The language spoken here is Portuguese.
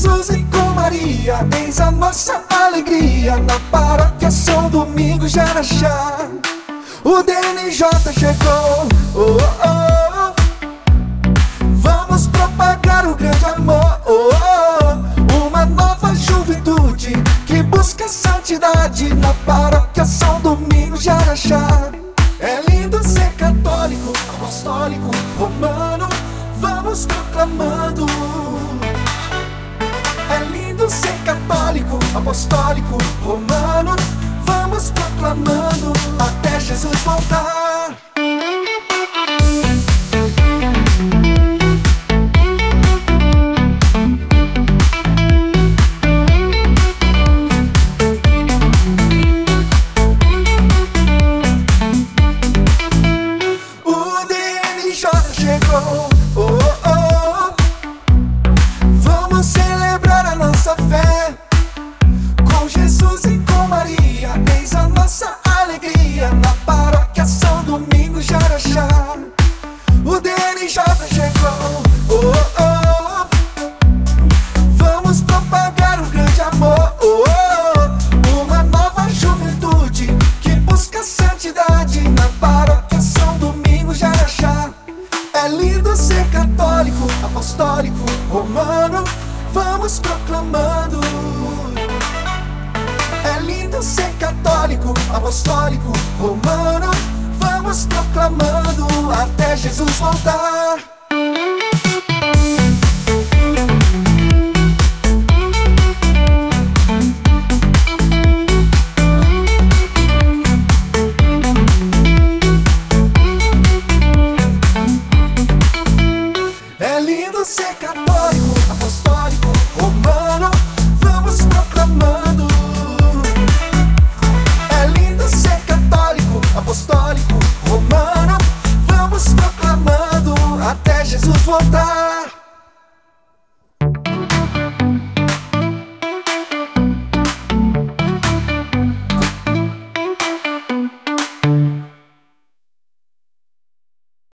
Jesus e com Maria, eis a nossa alegria. Na paróquia São Domingos de Araxá, o DNJ chegou. Oh, oh, oh. Vamos propagar o grande amor. Oh, oh. Uma nova juventude que busca santidade. Na paróquia São Domingos de Araxá. É lindo ser católico, apostólico, romano. Vamos proclamando. É lindo ser católico, apostólico, romano. Vamos proclamando até Jesus voltar. O DNJ chegou. Oh, oh, oh. Vamos celebrar a nossa fé. Com Jesus e com Maria, eis a nossa alegria. Na paróquia São Domingos de Araxá, o DNJ chegou. Oh, oh, oh. Vamos propagar o grande amor. Oh, oh. Uma nova juventude que busca santidade. Na paróquia São Domingos de Araxá. É lindo ser católico, apostólico, romano. Vamos proclamando. É lindo ser católico, apostólico, romano. Vamos proclamando até Jesus voltar.